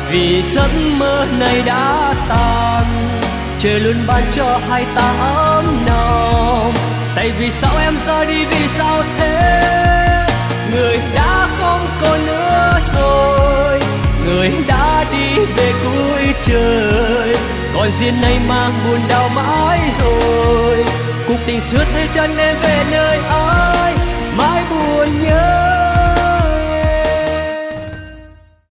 vì giấc mơ này đã tàn. Trời luôn ban cho hai ta ấm nồng. Tại vì sao em ra đi, vì sao thế? Người đã không còn nữa rồi, người đã đi về cuối trời. Còn riêng này mang buồn đau mãi rồi. Cuộc tình xưa thay chân em về nơi ấy, mãi buồn nhớ.